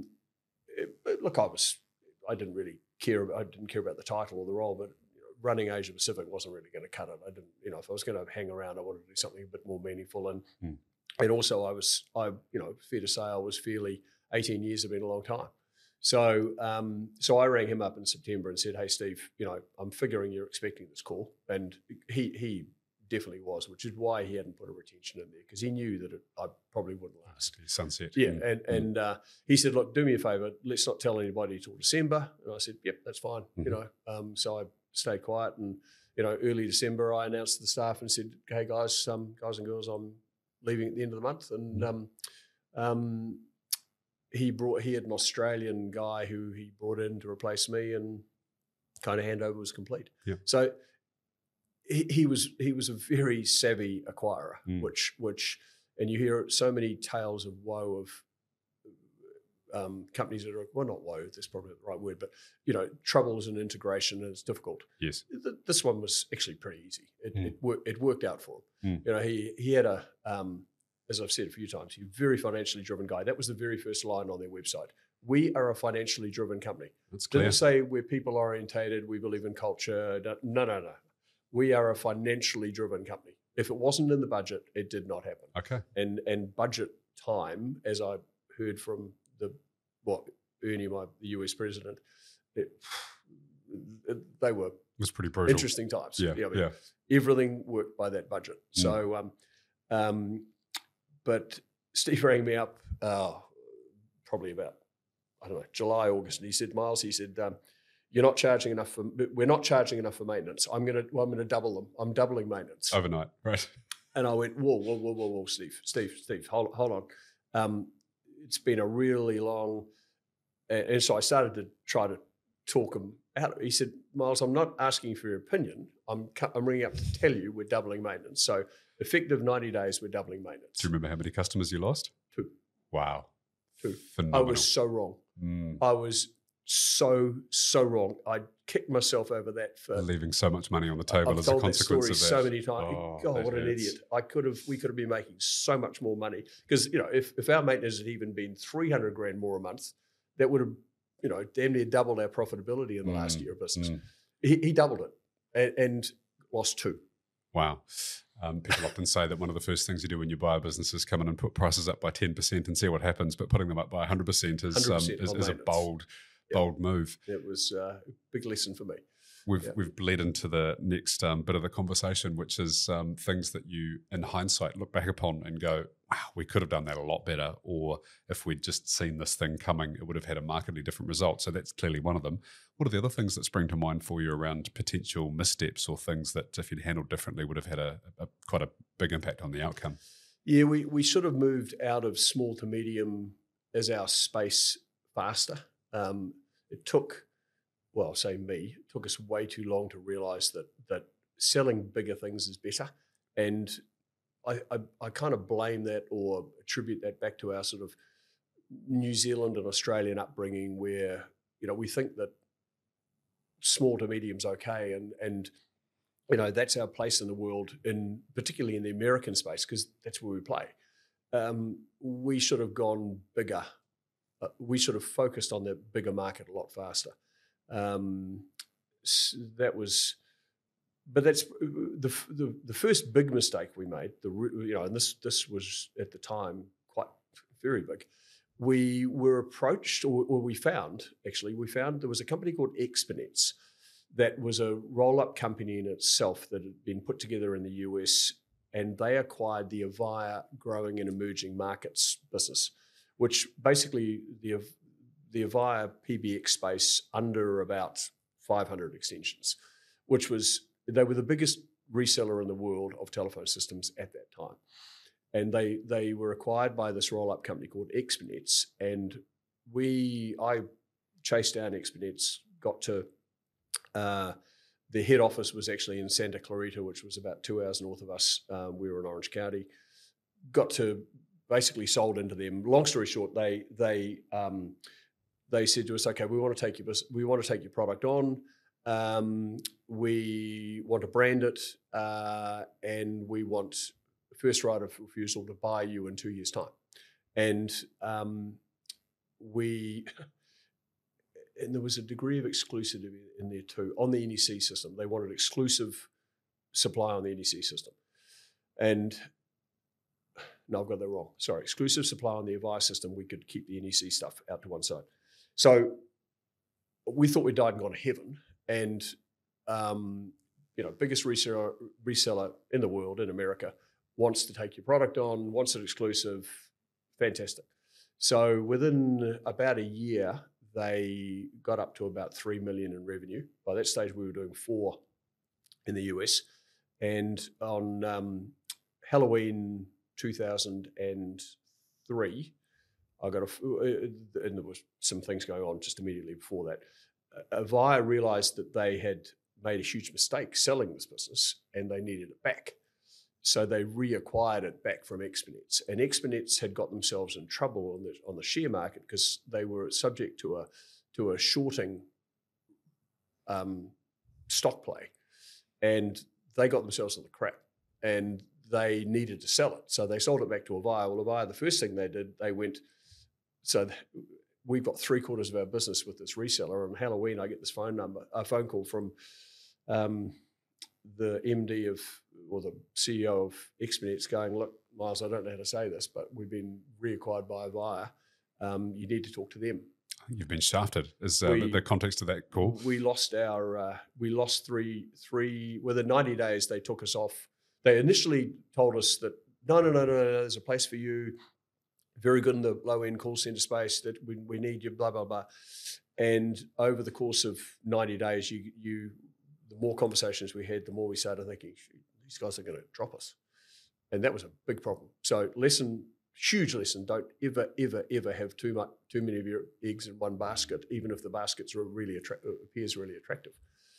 S2: look, I didn't really care. I didn't care about the title or the role, but running Asia Pacific wasn't really going to cut it. I didn't, if I was going to hang around, I wanted to do something a bit more meaningful. And also, fair to say, I was fairly 18 years have been a long time. So I rang him up in September and said, "Hey, Steve, I'm figuring you're expecting this call," and he definitely was, which is why he hadn't put a retention in there, because he knew that I probably wouldn't last.
S1: Sunset.
S2: Yeah, and he said, "Look, do me a favour, let's not tell anybody till December." And I said, "Yep, that's fine." So I stayed quiet, and early December, I announced to the staff and said, "Hey guys and girls, I'm leaving at the end of the month," and he had an Australian guy who he brought in to replace me, and kind of handover was complete.
S1: Yeah.
S2: So he was a very savvy acquirer, which and you hear so many tales of woe of companies that are, well, not woe, that's probably not the right word, but troubles in integration, and it's difficult.
S1: Yes.
S2: This one was actually pretty easy. It worked out for him. He had a as I've said a few times, he's a very financially driven guy. That was the very first line on their website. We are a financially driven company.
S1: That's clear.
S2: Didn't say we're people orientated, we believe in culture. No. We are a financially driven company. If it wasn't in the budget, it did not happen.
S1: Okay.
S2: And budget time, as I heard from the Ernie, the US president, they were
S1: It was pretty brutal.
S2: interesting times.
S1: Yeah, yeah.
S2: Everything worked by that budget. So, but Steve rang me up probably about, I don't know, July, August, and he said, Miles, we're not charging enough for maintenance. I'm gonna double them. I'm doubling maintenance
S1: Overnight, right?
S2: And I went, whoa, Steve, hold on. It's been a really long, and so I started to try to talk him out. He said, Miles, I'm not asking for your opinion. I'm ringing up to tell you we're doubling maintenance. So effective 90 days, we're doubling maintenance.
S1: Do you remember how many customers you lost? 2. Wow.
S2: 2.
S1: Phenomenal.
S2: I was so wrong. I was so wrong. I kicked myself over that for
S1: leaving so much money on the table as a consequence of that.
S2: So many times.
S1: Oh,
S2: God, what an idiot! We could have been making so much more money because if our maintenance had even been $300,000 more a month, that would have damn near doubled our profitability in the last year of business. He doubled it and lost 2.
S1: Wow. People often say that one of the first things you do when you buy a business is come in and put prices up by 10% and see what happens, but putting them up by 100% is a bold move.
S2: It was a big lesson for me.
S1: We've bled into the next bit of the conversation, which is things that you, in hindsight, look back upon and go, wow, we could have done that a lot better. Or if we'd just seen this thing coming, it would have had a markedly different result. So that's clearly one of them. What are the other things that spring to mind for you around potential missteps or things that if you'd handled differently would have had a quite a big impact on the outcome?
S2: Yeah, we sort of moved out of small to medium as our space faster. It took, it took us way too long to realise that selling bigger things is better. And I kind of blame that or attribute that back to our sort of New Zealand and Australian upbringing where, we think that small to medium's okay. And that's our place in the world, particularly in the American space, because that's where we play. We should have gone bigger. We sort of focused on the bigger market a lot faster. But that's the first big mistake we made. And this was at the time quite very big. We were approached, or we found there was a company called Exponets that was a roll-up company in itself that had been put together in the US, and they acquired the Avaya Growing and Emerging Markets business, which basically the Avaya PBX space under about 500 extensions, they were the biggest reseller in the world of telephone systems at that time. And they were acquired by this roll-up company called Exponets, and I chased down Exponets, got to the head office was actually in Santa Clarita, which was about 2 hours north of us. We were in Orange County. Got to basically sold into them. Long story short, they said to us, "Okay, we want to take your product on. We want to brand it, and we want first right of refusal to buy you in 2 years' time." And there was a degree of exclusivity in there too on the NEC system. They wanted exclusive supply on the NEC system, and no, I've got that wrong. Sorry, exclusive supply on the Avaya system. We could keep the NEC stuff out to one side. So we thought we died and gone to heaven. And biggest reseller in the world, in America, wants to take your product on, wants it exclusive. Fantastic. So within about a year, they got up to about $3 million in revenue. By that stage, we were doing $4 million in the US. And on Halloween 2003, and there was some things going on just immediately before that. Avaya realized that they had made a huge mistake selling this business and they needed it back. So they reacquired it back from Exponets. And Exponets had got themselves in trouble on the share market because they were subject to a shorting stock play. And they got themselves in the crap. And they needed to sell it. So they sold it back to Avaya. Well, Avaya, the first thing they did, we've got 3/4 of our business with this reseller. On Halloween, I get this phone call from the MD or the CEO of Exponets going, "Look, Miles, I don't know how to say this, but we've been reacquired by Avaya. You need to talk to them."
S1: You've been shafted is
S2: We-
S1: the context of that call.
S2: We lost three, within 90 days, they took us off. They initially told us that, no, there's a place for you, very good in the low-end call center space, that we need you, blah, blah, blah. And over the course of 90 days, the more conversations we had, the more we started thinking, these guys are going to drop us. And that was a big problem. So huge lesson, don't ever have too many of your eggs in one basket, even if the baskets are really appears really attractive.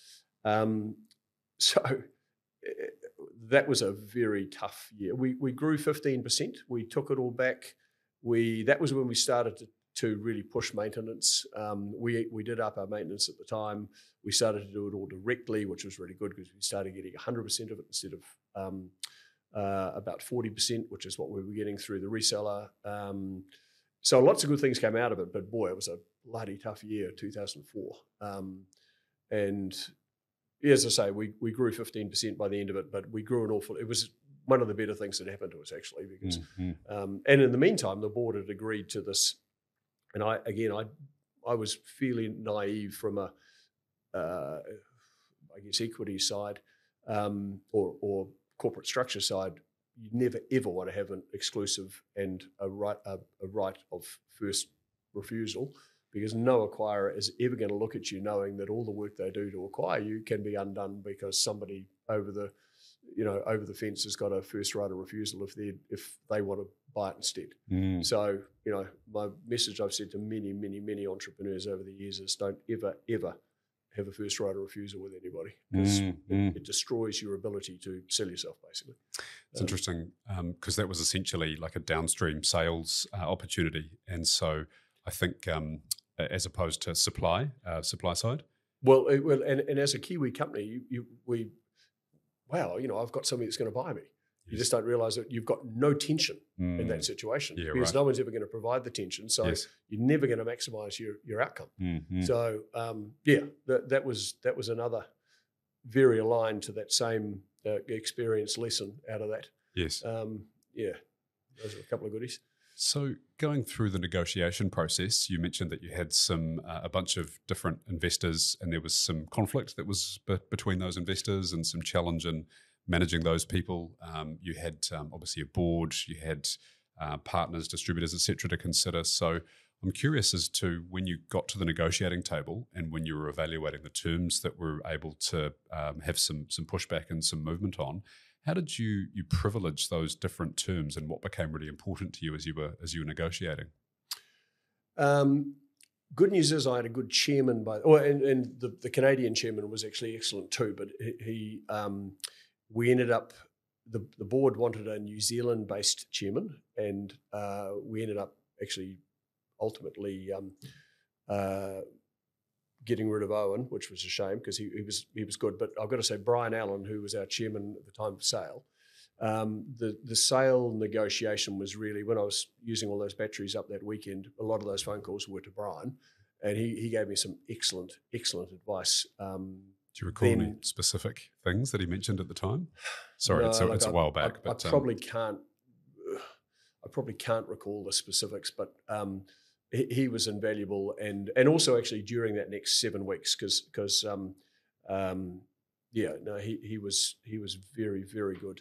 S2: So that was a very tough year. We grew 15%. We took it all back. That was when we started to really push maintenance. We did up our maintenance at the time. We started to do it all directly, which was really good because we started getting 100% of it instead of about 40%, which is what we were getting through the reseller. So lots of good things came out of it, but boy, it was a bloody tough year, 2004. And as I say, we grew 15% by the end of it, but we grew it was one of the better things that happened to us actually, because, and in the meantime, the board had agreed to this. And I was fairly naive from a, equity side, or corporate structure side. You never ever want to have an exclusive and a right of first refusal, because no acquirer is ever going to look at you knowing that all the work they do to acquire you can be undone because somebody over the fence has got a first right of refusal if they want to buy it instead. So, my message I've said to many entrepreneurs over the years is don't ever have a first right of refusal with anybody, because it destroys your ability to sell yourself, basically.
S1: It's interesting because that was essentially like a downstream sales opportunity. And so I think as opposed to supply side.
S2: Well, and as a Kiwi company, I've got somebody that's going to buy me. You just don't realise that you've got no tension in that situation, because no one's ever going to provide the tension. So you're never going to maximise your outcome. So that was another very aligned to that same experience lesson out of that.
S1: Yes.
S2: Those are a couple of goodies.
S1: So going through the negotiation process, you mentioned that you had a bunch of different investors, and there was some conflict that was between those investors and some challenge in managing those people. You had obviously a board, you had partners, distributors, etc. to consider. So I'm curious as to when you got to the negotiating table and when you were evaluating the terms that were able to have some pushback and some movement on. How did you privilege those different terms, and what became really important to you as you were negotiating?
S2: Good news is I had a good chairman, and the Canadian chairman was actually excellent too. But we ended up, the board wanted a New Zealand-based chairman, and we ended up actually ultimately getting rid of Owen, which was a shame because he was good. But I've got to say, Brian Allen, who was our chairman at the time of sale, the sale negotiation was really, when I was using all those batteries up that weekend, a lot of those phone calls were to Brian, and he gave me some excellent advice. Do
S1: you recall any specific things that he mentioned at the time? Sorry, it's a while back.
S2: I probably can't recall the specifics, but he was invaluable, and also actually during that next 7 weeks, because he was very, very good.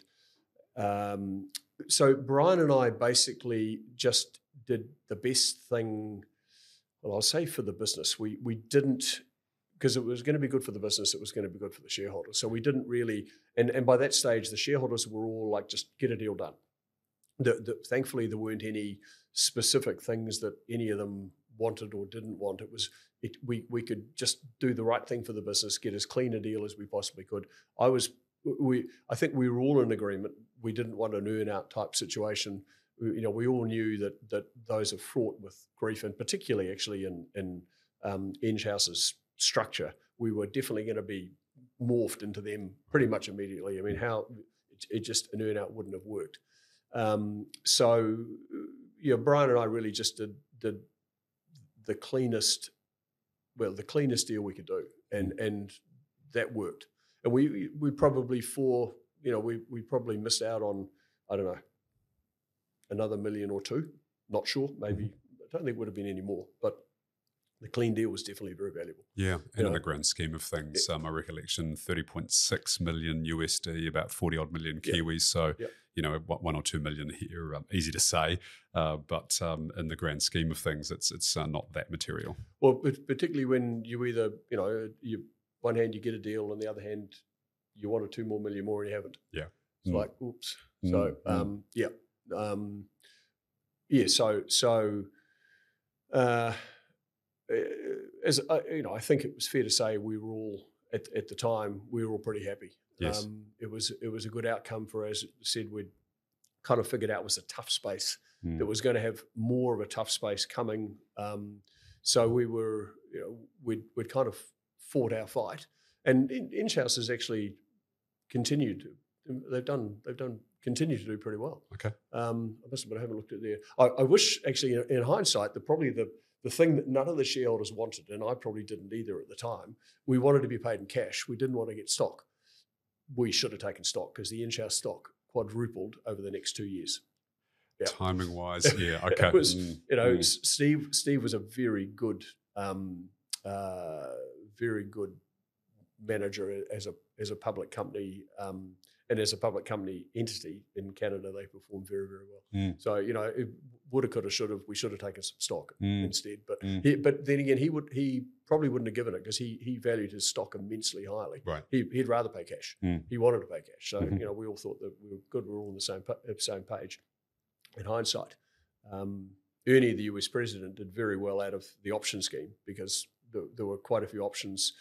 S2: So Brian and I basically just did the best thing. Well, I'll say for the business, we didn't, because it was going to be good for the business, it was going to be good for the shareholders. So we didn't really, and by that stage, the shareholders were all like, just get a deal done. Thankfully, there weren't any specific things that any of them wanted or didn't want. We could just do the right thing for the business, get as clean a deal as we possibly could. I think we were all in agreement. We didn't want an earn-out type situation. We all knew that those are fraught with grief, and particularly actually in Enghouse's structure, we were definitely going to be morphed into them pretty much immediately. I mean, an earn-out wouldn't have worked. So Brian and I really just did the cleanest deal we could do, and that worked. And we probably we probably missed out on, I don't know, another $1 million or $2 million. Not sure, maybe. I don't think it would have been any more, but the clean deal was definitely very valuable.
S1: Yeah, and in the grand scheme of things, my recollection, 30.6 million USD, about 40 odd million Kiwis. So, 1 or 2 million here, easy to say, but in the grand scheme of things, it's not that material.
S2: Well, particularly when you either, one hand you get a deal, on the other hand you wanted 2 more million more and you haven't.
S1: Yeah,
S2: it's like oops. So as I think it was fair to say we were all at the time we were all pretty happy.
S1: Yes.
S2: It was a good outcome for, as I said, we'd kind of figured out it was a tough space that was going to have more of a tough space coming. So we were, we'd kind of fought our fight, and Inchhouse has actually continued. They've continued to do pretty well.
S1: Okay.
S2: I must admit I haven't looked at there. I wish actually, in hindsight, that probably the thing that none of the shareholders wanted, and I probably didn't either at the time, we wanted to be paid in cash. We didn't want to get stock. We should have taken stock because the Inchhouse stock quadrupled over the next 2 years. Yeah.
S1: Timing wise, yeah, okay.
S2: It was, Steve was a very good manager as a public company, and as a public company entity in Canada, they performed very, very well. So it woulda, coulda, shoulda. We should have taken some stock instead. But but then again, he probably wouldn't have given it because he valued his stock immensely highly.
S1: Right.
S2: He'd rather pay cash. He wanted to pay cash. So we all thought that we were good. We were all on the same page. In hindsight, Ernie, the US president, did very well out of the option scheme because there were quite a few options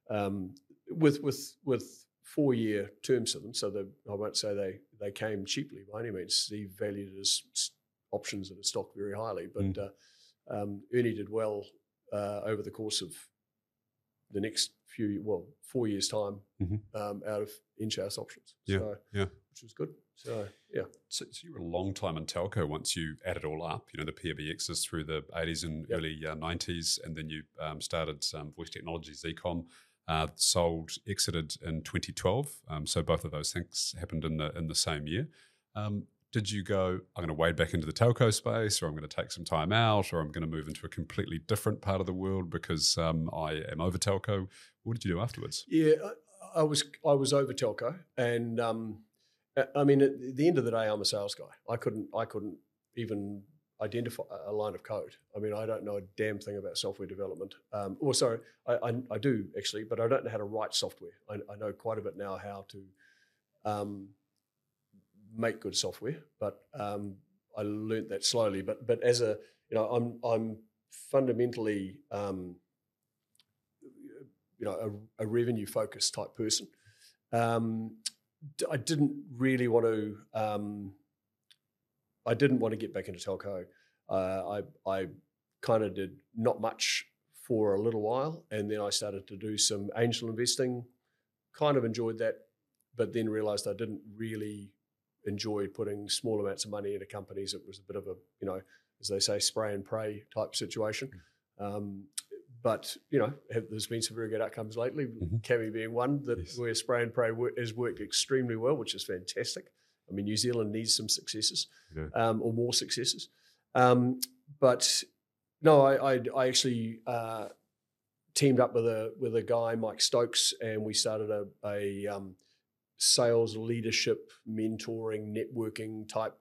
S2: with 4-year terms to them. So I won't say they came cheaply by any means. He valued his options in the stock very highly, but Ernie did well over the course of the next 4 years' time out of Inchhouse options. Which was good. So yeah.
S1: So you were a long time in telco once you add it all up. The PBXs through the 80s and early 90s, and then you started Voice Technologies, Ecom. Exited in 2012. So both of those things happened in the same year. Did you go, I'm going to wade back into the telco space, or I'm going to take some time out, or I'm going to move into a completely different part of the world because I am over telco? What did you do afterwards?
S2: Yeah, I was over telco, and I mean, at the end of the day, I'm a sales guy. I couldn't even identify a line of code. I mean, I don't know a damn thing about software development. I do actually, but I don't know how to write software. I know quite a bit now how to make good software, but I learned that slowly. But as I'm fundamentally a revenue focused type person. I didn't really want to. I didn't want to get back into telco. I kind of did not much for a little while, and then I started to do some angel investing. Kind of enjoyed that, but then realised I didn't really enjoy putting small amounts of money into companies. It was a bit of a, as they say, spray and pray type situation. But there's been some very good outcomes lately. Cami being one where spray and pray has worked extremely well, which is fantastic. I mean, New Zealand needs some successes, or more successes. But no, I actually teamed up with a guy, Mike Stokes, and we started a sales leadership, mentoring, networking type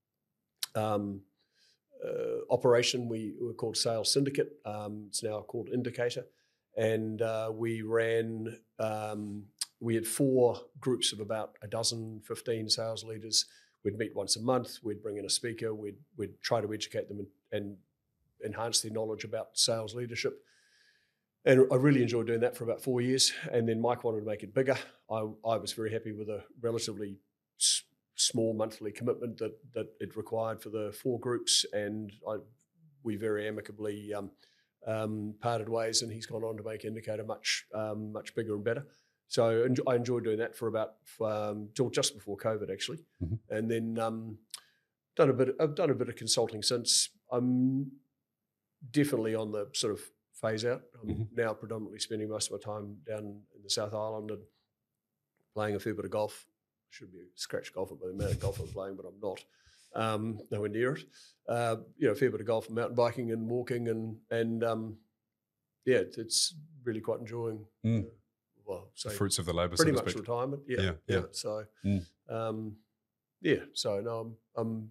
S2: operation. We were called Sales Syndicate. It's now called Indicator, and we ran. We had 4 groups of about 15 sales leaders. We'd meet once a month. We'd bring in a speaker. We'd try to educate them and enhance their knowledge about sales leadership. And I really enjoyed doing that for about 4 years. And then Mike wanted to make it bigger. I was very happy with a relatively small monthly commitment that it required for the 4 groups. And we very amicably parted ways, and he's gone on to make Indicator much bigger and better. So I enjoyed doing that for about till just before COVID, actually, and then I've done a bit of consulting since. I'm definitely on the sort of phase out. I'm now predominantly spending most of my time down in the South Island and playing a fair bit of golf. I should be a scratch golfer by the amount of golf I'm playing, but I'm not. Nowhere near it. A fair bit of golf and mountain biking and walking and it's really quite enjoying.
S1: The fruits of the labour,
S2: pretty
S1: so to
S2: much
S1: speak.
S2: retirement.
S1: Yeah.
S2: So, So no, I'm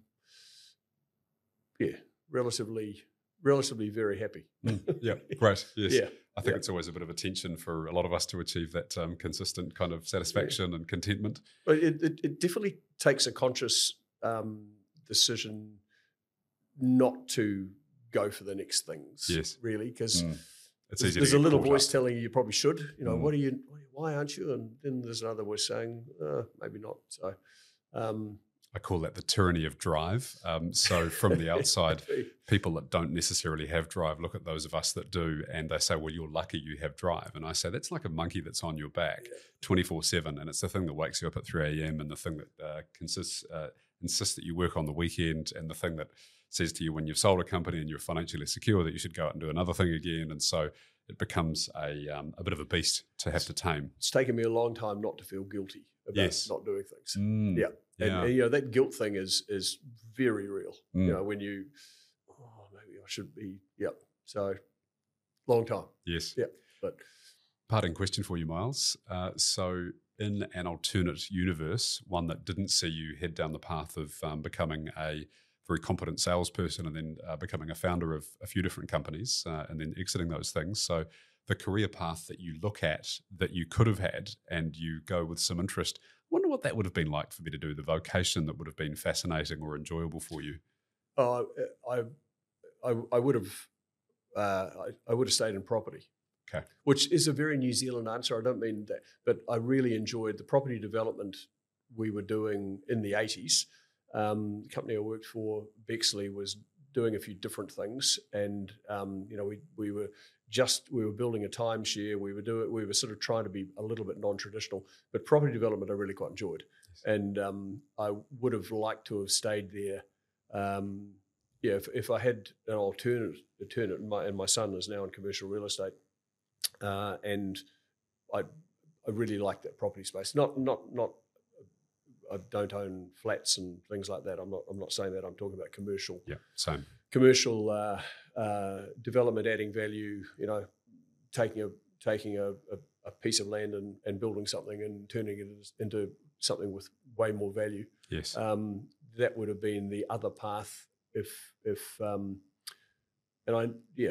S2: relatively very happy.
S1: Yeah, great. Yes.
S2: Yeah.
S1: I think it's always a bit of a tension for a lot of us to achieve that consistent kind of satisfaction and contentment.
S2: But it definitely takes a conscious decision not to go for the next things.
S1: Yes.
S2: Really, because
S1: there's
S2: a little voice telling you probably should. Why aren't you? And then there's another voice saying, maybe not. So.
S1: I call that the tyranny of drive. So from the outside, people that don't necessarily have drive look at those of us that do, and they say, well, you're lucky you have drive. And I say, that's like a monkey that's on your back 24/7, and it's the thing that wakes you up at 3 a.m. and the thing that insists that you work on the weekend, and the thing that says to you when you've sold a company and you're financially secure that you should go out and do another thing again. And so it becomes a bit of a beast to have to tame.
S2: It's taken me a long time not to feel guilty about not doing things.
S1: Yeah.
S2: And that guilt thing is very real. When you, maybe I should be, So, long time.
S1: Yes.
S2: Yeah. But
S1: parting question for you, Miles. So, in an alternate universe, one that didn't see you head down the path of becoming a very competent salesperson and then becoming a founder of a few different companies and then exiting those things. So, the career path that you look at that you could have had and you go with some interest, I wonder what that would have been like for me to do, the vocation that would have been fascinating or enjoyable for you.
S2: I would have stayed in property.
S1: Okay.
S2: Which is a very New Zealand answer. I don't mean that, but I really enjoyed the property development we were doing in the 80s. The company I worked for, Bexley, was doing a few different things, and we were building a timeshare. We were sort of trying to be a little bit non-traditional, but property development I really quite enjoyed, and I would have liked to have stayed there. If I had an alternate, and my son is now in commercial real estate, and I really like that property space. Not. I don't own flats and things like that. I'm not saying that. I'm talking about commercial.
S1: Yeah, same.
S2: Commercial development, adding value. Taking a piece of land and building something and turning it into something with way more value.
S1: Yes.
S2: That would have been the other path if and I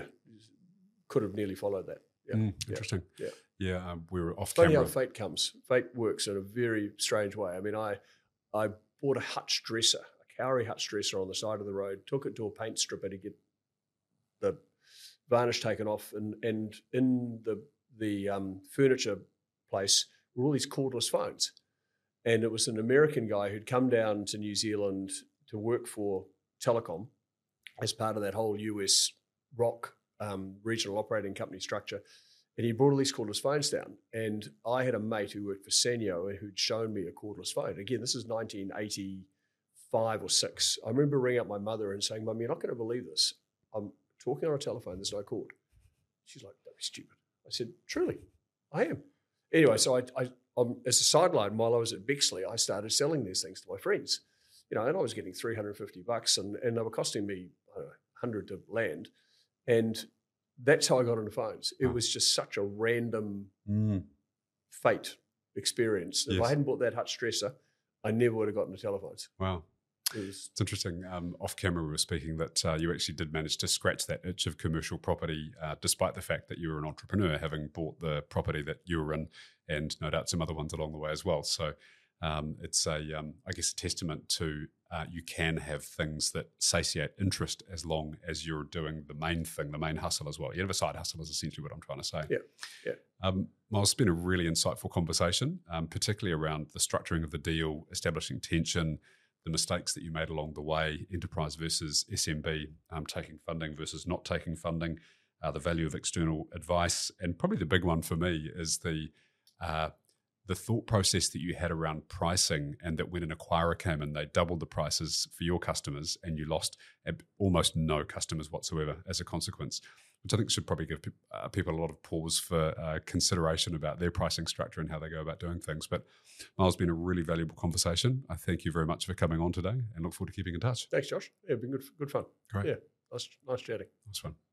S2: could have nearly followed that. Yeah.
S1: Interesting.
S2: Yeah.
S1: Yeah, we were off
S2: Funny
S1: camera.
S2: how fate comes. Fate works in a very strange way. I mean, I bought a Hutch dresser, a Kauri Hutch dresser on the side of the road, took it to a paint stripper to get the varnish taken off, and in the furniture place were all these cordless phones. And it was an American guy who'd come down to New Zealand to work for Telecom as part of that whole US ROC regional operating company structure. And he brought all these cordless phones down. And I had a mate who worked for Sanyo who'd shown me a cordless phone. Again, this is 1985 or 6. I remember ringing up my mother and saying, Mum, you're not going to believe this. I'm talking on a telephone, there's no cord. She's like, don't be stupid. I said, truly, I am. Anyway, so I as a sideline, while I was at Bexley, I started selling these things to my friends. And I was getting $350 and they were costing me, I don't know, 100 to land. And that's how I got into phones. It was just such a random fate experience. If I hadn't bought that Hutch dresser, I never would have gotten into telephones.
S1: Wow. It's interesting. Off camera, we were speaking that you actually did manage to scratch that itch of commercial property, despite the fact that you were an entrepreneur, having bought the property that you were in, and no doubt some other ones along the way as well. So it's I guess, a testament to you can have things that satiate interest as long as you're doing the main thing, the main hustle as well. You have a side hustle is essentially what I'm trying to say.
S2: Yeah.
S1: Miles, it's been a really insightful conversation, particularly around the structuring of the deal, establishing tension, the mistakes that you made along the way, enterprise versus SMB, taking funding versus not taking funding, the value of external advice, and probably the big one for me is the thought process that you had around pricing, and that when an acquirer came in, they doubled the prices for your customers and you lost almost no customers whatsoever as a consequence, which I think should probably give people a lot of pause for consideration about their pricing structure and how they go about doing things. But Miles, it's been a really valuable conversation. I thank you very much for coming on today and look forward to keeping in touch.
S2: Thanks, Josh. Yeah, it's been good fun.
S1: Great.
S2: Yeah, nice chatting.
S1: Nice one.